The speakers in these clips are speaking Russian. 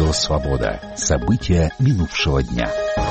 Радио «Свобода». События минувшего дня.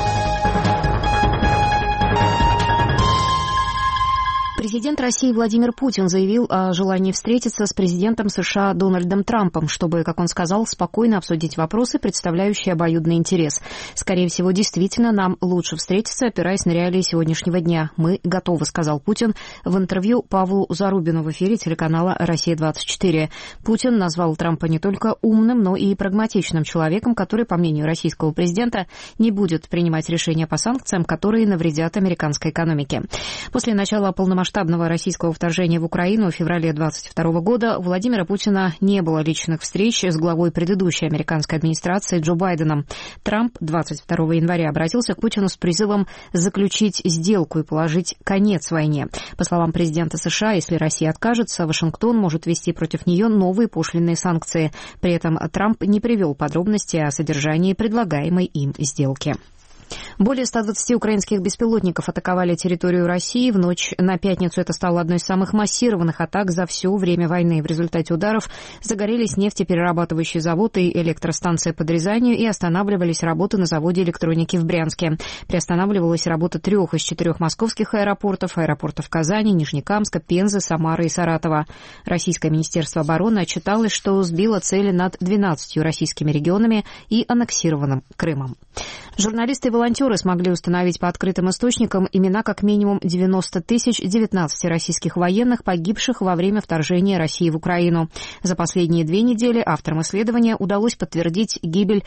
Президент России Владимир Путин заявил о желании встретиться с президентом США Дональдом Трампом, чтобы, как он сказал, спокойно обсудить вопросы, представляющие обоюдный интерес. Скорее всего, действительно, нам лучше встретиться, опираясь на реалии сегодняшнего дня. Мы готовы, сказал Путин в интервью Павлу Зарубину в эфире телеканала «Россия-24». Путин назвал Трампа не только умным, но и прагматичным человеком, который, по мнению российского президента, не будет принимать решения по санкциям, которые навредят американской экономике. После начала полномасштабного российского вторжения в Украину в феврале 2022 года у Владимира Путина не было личных встреч с главой предыдущей американской администрации Джо Байденом. Трамп 22 января обратился к Путину с призывом заключить сделку и положить конец войне. По словам президента США, если Россия откажется, Вашингтон может ввести против нее новые пошлинные санкции. При этом Трамп не привел подробности о содержании предлагаемой им сделки. Более 120 украинских беспилотников атаковали территорию России. В ночь на пятницу это стало одной из самых массированных атак за все время войны. В результате ударов загорелись нефтеперерабатывающий завод и электростанция по Рязанью и останавливались работы на заводе электроники в Брянске. Приостанавливалась работа 3 из 4 московских аэропортов Казани, Нижнекамска, Пензы, Самары и Саратова. Российское министерство обороны отчиталось, что сбило цели над 12 российскими регионами и аннексированным Крымом. Журналисты и волонтеры смогли установить по открытым источникам имена как минимум 90 019 российских военных, погибших во время вторжения России в Украину. За последние 2 недели авторам исследования удалось подтвердить гибель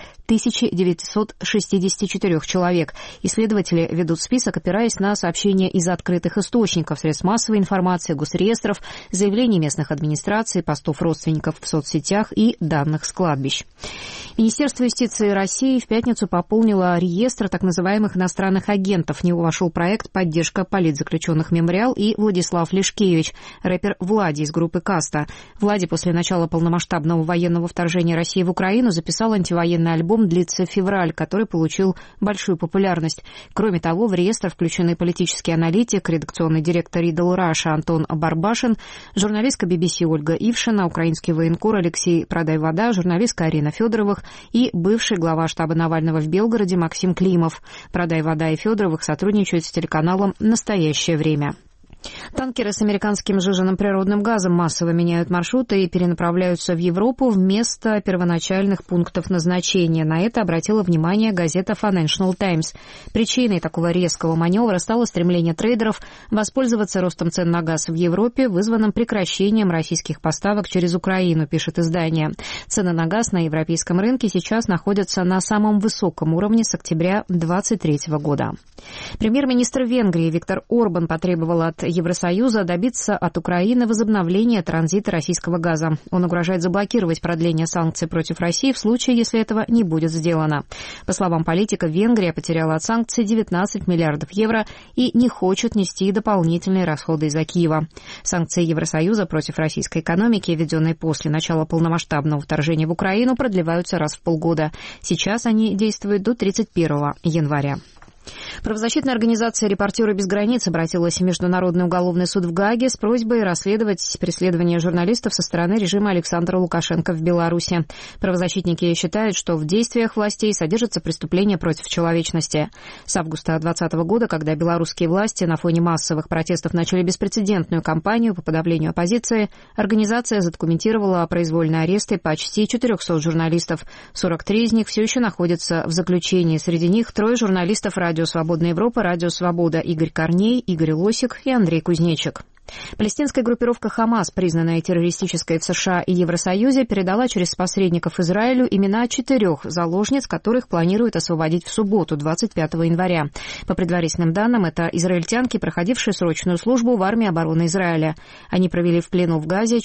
1964 человек. Исследователи ведут список, опираясь на сообщения из открытых источников, средств массовой информации, госреестров, заявлений местных администраций, постов родственников в соцсетях и данных с кладбищ. Министерство юстиции России в пятницу пополнило реестр так называемых иностранных агентов. В него вошел проект «Поддержка политзаключенных Мемориал» и Владислав Лешкевич, рэпер Влади из группы «Каста». Влади после начала полномасштабного военного вторжения России в Украину записал антивоенный альбом «Длится февраль», который получил большую популярность. Кроме того, в реестр включены политический аналитик, редакционный директор Riddle Russia Антон Барбашин, журналистка BBC Ольга Ившина, украинский военкор Алексей Продайвода, журналистка Арина Федоровых и бывший глава штаба Навального в Белгороде Максим Климов. Продайвода и Федоровых сотрудничают с телеканалом «Настоящее время». Танкеры с американским сжиженным природным газом массово меняют маршруты и перенаправляются в Европу вместо первоначальных пунктов назначения. На это обратила внимание газета Financial Times. Причиной такого резкого маневра стало стремление трейдеров воспользоваться ростом цен на газ в Европе, вызванным прекращением российских поставок через Украину, пишет издание. Цены на газ на европейском рынке сейчас находятся на самом высоком уровне с октября 2023 года. Премьер-министр Венгрии Виктор Орбан потребовал от Евросоюза добиться от Украины возобновления транзита российского газа. Он угрожает заблокировать продление санкций против России в случае, если этого не будет сделано. По словам политика, Венгрия потеряла от санкций 19 миллиардов евро и не хочет нести дополнительные расходы из-за Киева. Санкции Евросоюза против российской экономики, введенные после начала полномасштабного вторжения в Украину, продлеваются раз в полгода. Сейчас они действуют до 31 января. Правозащитная организация «Репортеры без границ» обратилась в Международный уголовный суд в Гааге с просьбой расследовать преследование журналистов со стороны режима Александра Лукашенко в Беларуси. Правозащитники считают, что в действиях властей содержится преступление против человечности. С августа 2020 года, когда белорусские власти на фоне массовых протестов начали беспрецедентную кампанию по подавлению оппозиции, организация задокументировала произвольные аресты почти 400 журналистов. 43 из них все еще находятся в заключении. Среди них 3 журналистов «Радио Свободная Европа», «Радио Свобода» Игорь Корней, Игорь Лосик и Андрей Кузнечик. Палестинская группировка «Хамас», признанная террористической в США и Евросоюзе, передала через посредников Израилю имена 4 заложниц, которых планируют освободить в субботу, 25 января. По предварительным данным, это израильтянки, проходившие срочную службу в армии обороны Израиля. Они провели в плену в Газе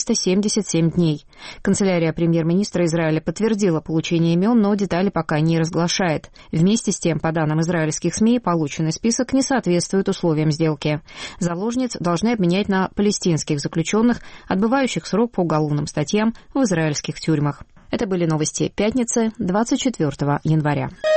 477 дней. Канцелярия премьер-министра Израиля подтвердила получение имен, но детали пока не разглашает. Вместе с тем, по данным израильских СМИ, полученный список не соответствует условиям сделки. Заложниц должны обменять на палестинских заключенных, отбывающих срок по уголовным статьям в израильских тюрьмах. Это были новости пятницы, 24 января.